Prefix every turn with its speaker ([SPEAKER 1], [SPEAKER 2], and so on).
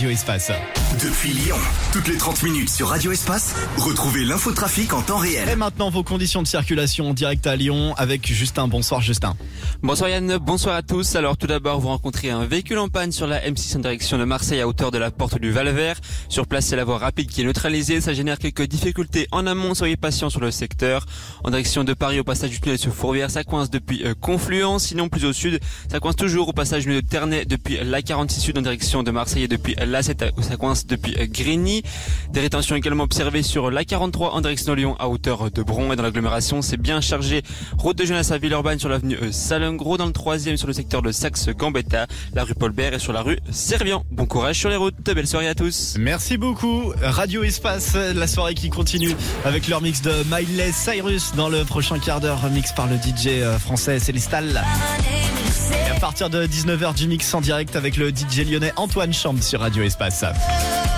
[SPEAKER 1] Radio Espace.
[SPEAKER 2] Depuis Lyon, toutes les 30 minutes sur Radio Espace, retrouvez l'infotrafic en temps réel.
[SPEAKER 1] Et maintenant, vos conditions de circulation en direct à Lyon avec Justin. Bonsoir Justin.
[SPEAKER 3] Bonsoir Yann, bonsoir à tous. Alors tout d'abord, vous rencontrez un véhicule en panne sur la M6 en direction de Marseille à hauteur de la porte du Val-Vert. Sur place, c'est la voie rapide qui est neutralisée. Ça génère quelques difficultés en amont. Soyez patients sur le secteur. En direction de Paris, au passage du tunnel sur Fourvière, ça coince depuis Confluence. Sinon, plus au sud, ça coince toujours au passage de Ternay depuis l'A46 Sud en direction de Marseille et depuis l'A7 où ça coince depuis Grigny. Des rétentions également observées sur l'A43 en direction de Lyon à hauteur de Bron et dans l'agglomération. C'est bien chargé. Route de Jeunesse à Villeurbanne sur l'avenue Salengro, dans le 3e sur le secteur de Saxe-Gambetta, la rue Paul-Bert et sur la rue Servian. Bon courage sur les routes. Belle soirée à tous.
[SPEAKER 1] Merci beaucoup. Radio Espace, la soirée qui continue avec leur mix de Miley Cyrus dans le prochain quart d'heure, mix par le DJ français Célestal. Et à partir de 19h du mix en direct avec le DJ lyonnais Antoine Chambre sur Radio Espace.